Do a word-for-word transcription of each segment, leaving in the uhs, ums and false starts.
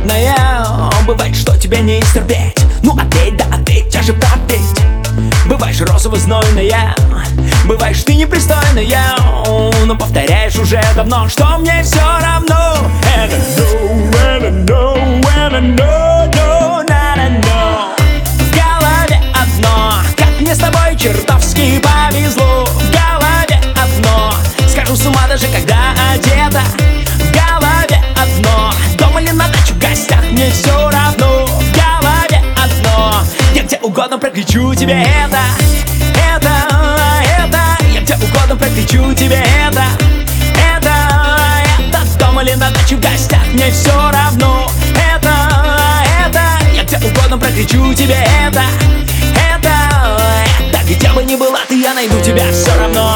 холодная. Бывает, что тебе не стерпеть. Ну ответь, да ответь, тяжи пропеть. Бываешь розово-знойная, бываешь ты непристойная, но повторяешь уже давно, что мне все равно. And I know, and I know, and I know, no, not I know. В голове одно, как мне с тобой чертовски повезло. В голове одно, схожу с ума даже когда одета. В голове одно, дома или на даче в гостях, мне все равно. В голове одно, я где угодно прокричу тебе это, это, это. Я где угодно прокричу тебе это, это, это. Дома или на даче в гостях, мне все равно. Это, это. Я где угодно прокричу тебе это, это, это. Где бы ни была ты, я найду тебя все равно.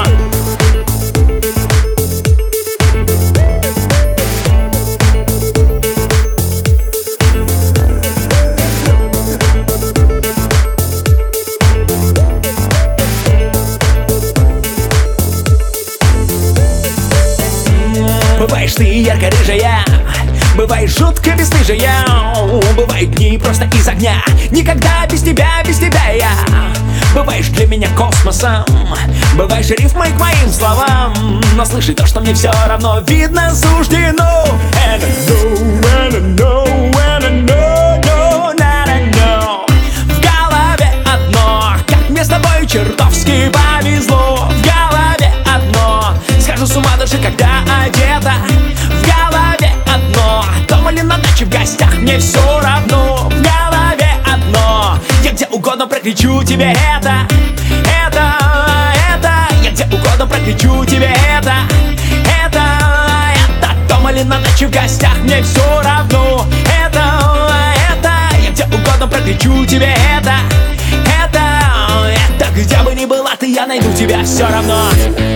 Бываешь ты ярко-рыжая, бываешь жутко бесстыжая. Бывают дни просто из огня, никогда без тебя, без тебя я. Бываешь для меня космосом, бываешь рифмой к моим словам. Но слыши то, что мне все равно, видно, суждено. And I know, and I know, and I know, no, not I know. В голове одно, как мне с тобой чертовски повезло. В голове одно, схожу с ума даже когда одета. В голове одно, дома или на даче в гостях, мне все равно. В голове одно, я где угодно прокричу тебе это, это, это. Я где угодно прокричу тебе это, это, это. Дома или на даче в гостях, мне все равно. Это, это. Я где угодно прокричу тебе это, это, это. Где бы ни была ты, я найду тебя все равно.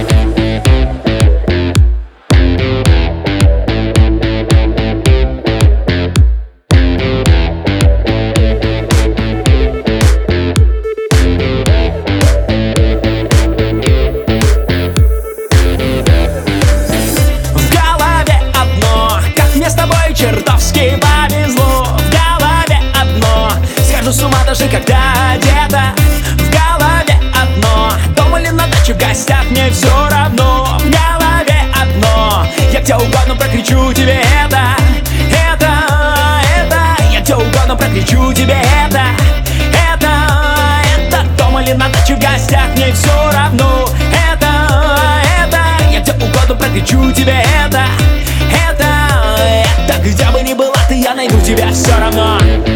Чертовски повезло. В голове одно, схожу с ума даже когда одета. В голове одно, дома или на даче в гостях, мне все равно. В голове одно, я где угодно прокричу тебе это, это, это. Я где угодно прокричу тебе это, это, это. Дома или на даче в гостях, мне все равно. Это, это. Я где угодно прокричу тебе это, это, это. Где бы ни была ты, я найду тебя все равно.